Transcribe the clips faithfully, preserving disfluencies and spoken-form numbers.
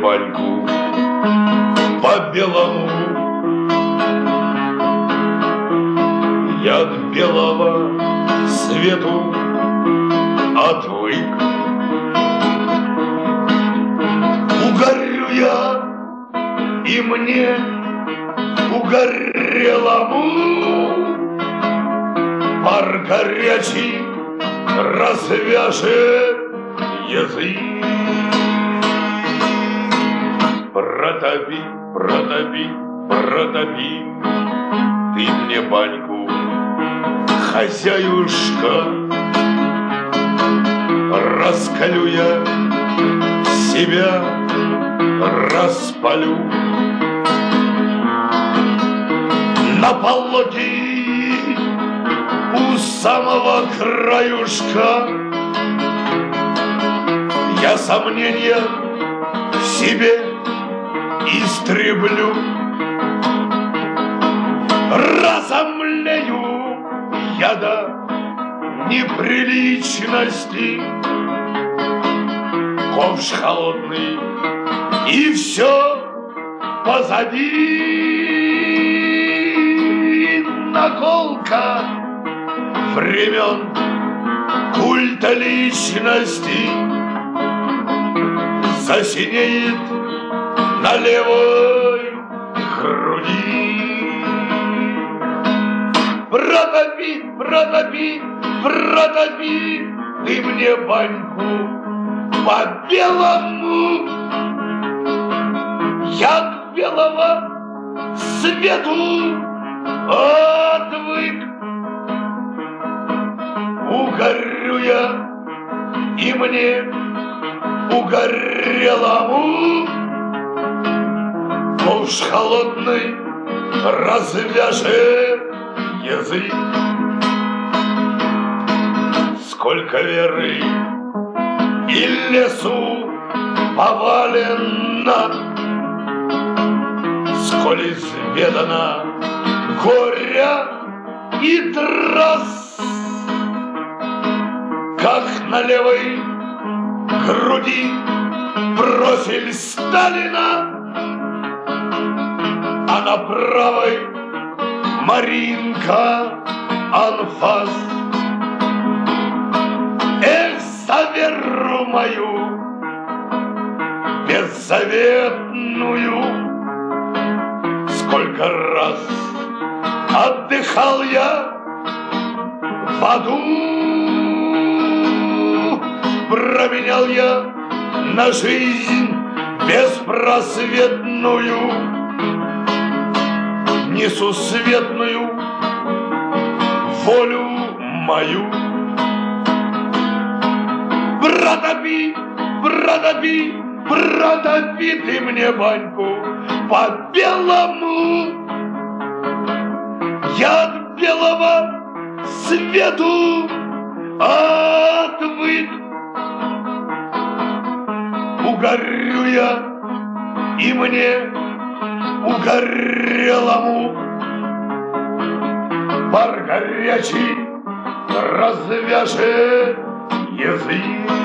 баньку по белому. Я от белого свету отвык. Угорю я, и мне угорелому пар горячий развяжет язык. Протопи, протопи, протопи ты мне баньку, хозяюшка. Раскалю я себя, распалю на пологе у самого краюшка. Я сомнения в себе истреблю, разомлею я до неприличности. Ковш холодный, и все позади. Наколка времен культа личности засинеет на левой груди. Протопи, протопи, протопи ты мне баньку по белому. Я от белого свету отвык. Угорю я, и мне угорелому ковш холодный развяжет язык. Сколько веры и лесу повалено, сколь изведано горя и трасс, как на левой груди профиль Сталина, а на правой Маринка анфас. Эх, за веру мою беззаветную, сколько раз отдыхал я в аду, променял я на жизнь беспросветную, несусветную волю мою. Протопи, протопи, протопи ты мне баньку по белому. Я от белого свету отвык. Угорю я, и мне угорелому пар горячий развяжет язык.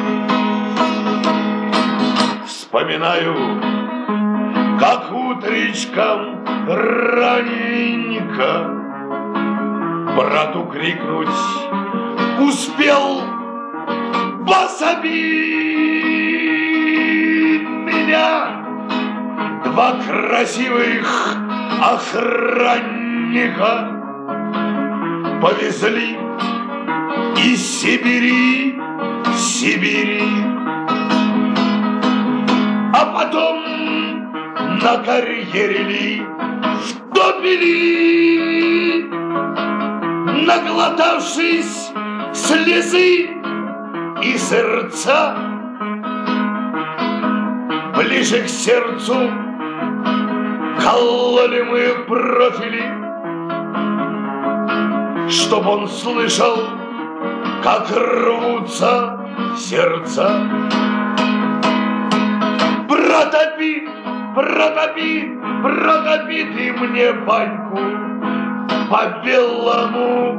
Вспоминаю, как утречком раненько брату крикнуть успел: пособи меня! Два красивых охранника повезли из Сибири, Сибири, а потом на карьере ли втопили, наглотавшись слезы и сердца. Ближе к сердцу кололи мы профили, чтоб он слышал, как рвутся сердца. Протопи, протопи, протопи ты мне баньку по белому.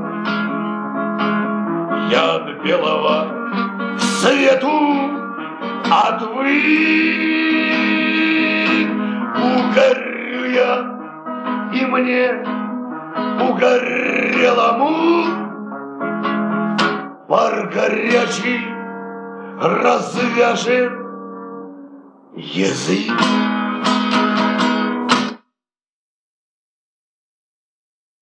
Я от белого свету отвык. горю я, и мне угорелому пар горячий развяжет язык.